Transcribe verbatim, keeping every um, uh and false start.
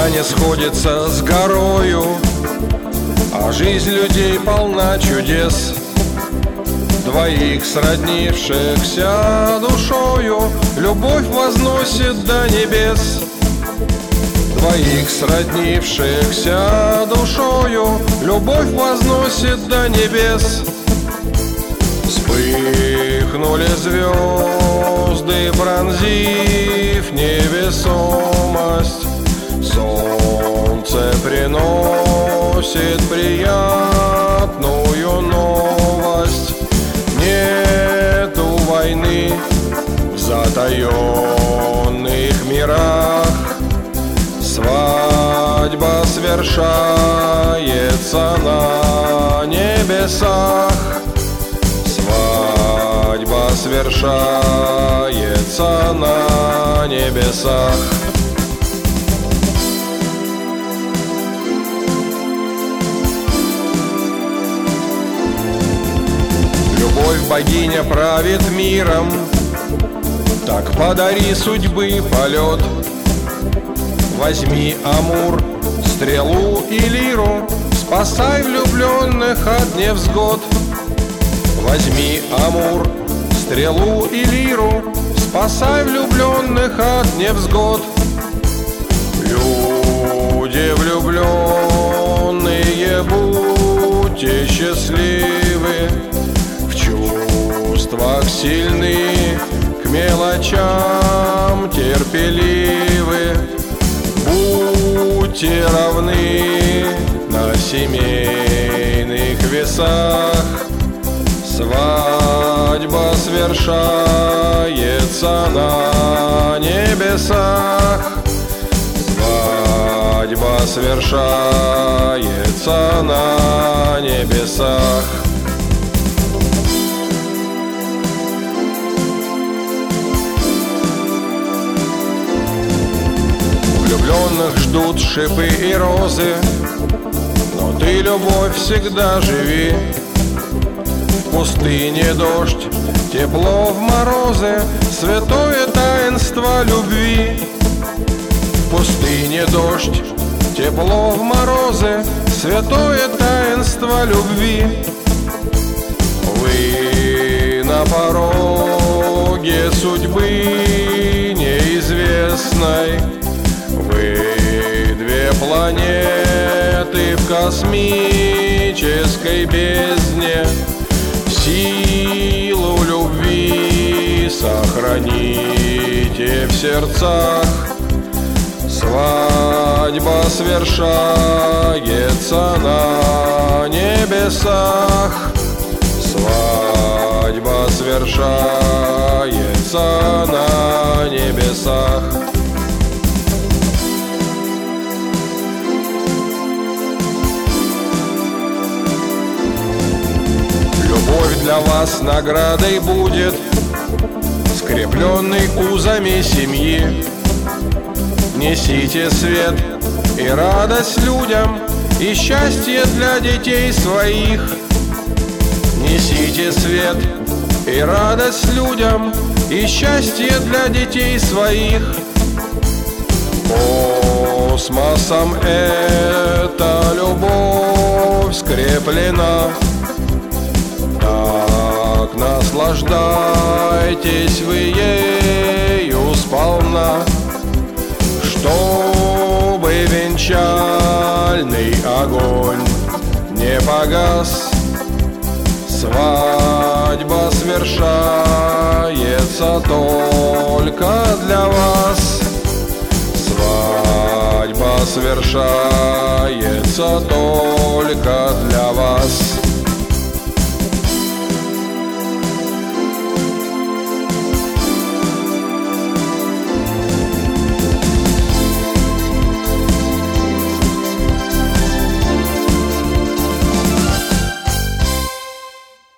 Земля не сходится с горою, а жизнь людей полна чудес. Двоих сроднившихся душою любовь возносит до небес. Двоих сроднившихся душою любовь возносит до небес. Вспыхнули звезды, пронзив невесомость. Солнце приносит приятную новость. Нету войны в затаенных мирах. Свадьба свершается на небесах. Свадьба свершается на небесах. Любовь богиня правит миром, так подари судьбы полет. Возьми Амур, стрелу и лиру, спасай влюбленных от невзгод. Возьми Амур, стрелу и лиру, спасай влюбленных от невзгод. Люди влюбленные, будьте счастливы, в чувствах сильны, к мелочам терпеливы. Будьте равны на семейных весах. Свадьба свершается на небесах. Свадьба свершается на небесах. Влюбленных ждут шипы и розы, но ты, любовь, всегда живи. В пустыне дождь, тепло в морозы, святое таинство любви. В пустыне дождь, тепло в морозы, святое таинство любви. Вы на пороге судьбы неизвестной. Вы две планеты в космической бездне. Силу любви сохраните в сердцах. Свадьба свершается на небесах. Свадьба свершается на небесах. Любовь для вас наградой будет, скрепленной узами семьи. Несите свет и радость людям, и счастье для детей своих. Несите свет и радость людям, и счастье для детей своих. Космосом эта любовь скреплена. Так наслаждайтесь вы ею сполна, чтобы венчальный огонь не погас. Свадьба свершается только для вас. Свадьба свершается только для вас.